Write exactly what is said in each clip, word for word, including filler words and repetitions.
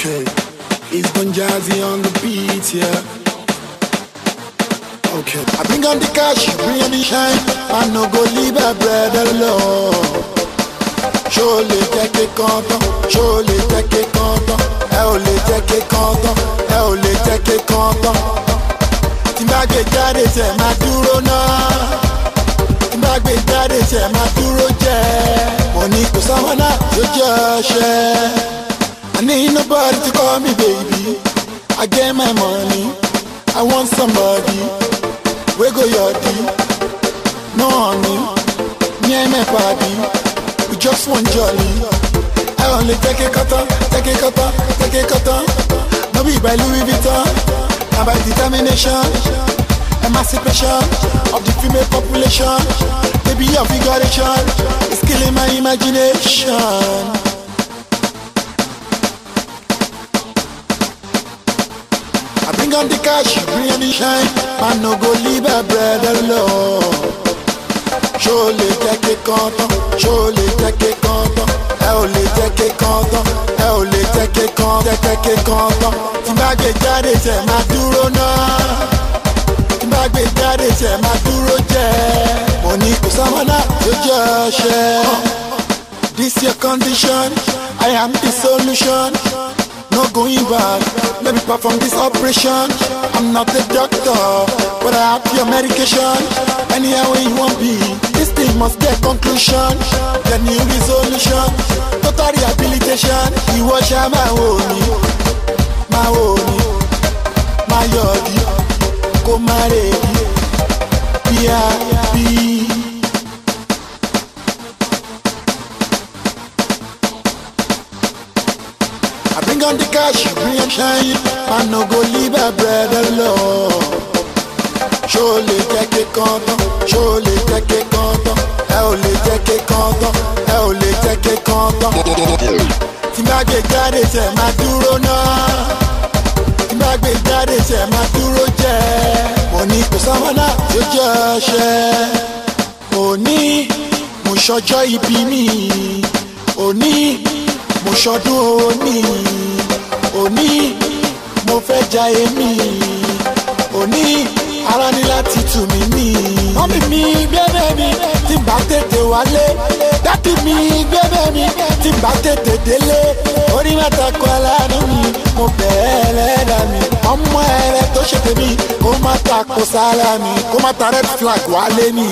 Okay, it's Don Jazzy on the beat, yeah. Okay, I bring on the cash, bring on the shine. I no go leave a bread alone. Surely take it content, surely take it content. Only take it content, only take it content. Timba gbe jade se ma duro na. Timba gbe jade se ma duro je. Money ko samana yo je. I need nobody to call me baby. I get my money. I want somebody. We go yachty. No honey. Me and my party. We just want jolly. I only take a cotton, take a cotton, take a cotton. No be by Louis Vuitton. And by determination, emancipation of the female population. Baby your figuration is killing my imagination. I bring on the cash, bring on the shine. I no go leave a bread alone. Surely take it content, surely take it content. Only take it content, only take it content, take it content. Timba gbe jade se ma duro na. Timba gbe jade se ma duro je. Money ko samana yo je. This your condition, I am the solution. No going back, let me perform this operation. I'm not a doctor, but I have your medication. Anyhow you want be, this thing must get conclusion. The new resolution, total rehabilitation. You wash my honey, my honey, my yodi, go my lady, B I B. I bring on the cash, bring on shine. I no go leave a bread alone. Surely take it content, surely take it content. Only take it content, only take it content. Timba gbe jade se ma duro na. Timba gbe jade se ma duro je. Money ko samana yo je. Oni mo sojo ibi mi. Oni mo ṣọdún òní, òní mo fẹ́ jayé mi, òní ara ní láti tù mí ní. Mọ́mí mi gbẹ́bẹ́ mi tí n bá tètè wálé, dádì mi gbẹ́bẹ́ mi tí n bá tètè délé. Orí mẹ́ta kọ́ aláàánú mi, mo bẹ̀ẹ́ lẹ́dà mi. Ọmọ ẹ̀rẹ́ tó ṣe tèmi, kó má ta kó sára mi, kó má ta red flag wálé mi.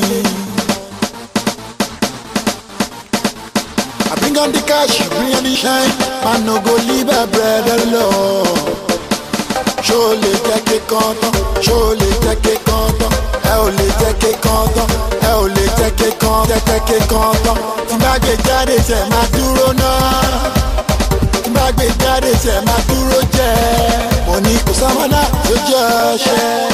I bring on the cash, bring on the shine. I no go leave a bread alone. Surely take it content, surely take it content. Only take it content, only take it content, take it content. Timba gbe jade se ma duro na. Timba gbe jade se ma duro je. Money ko samana yo je.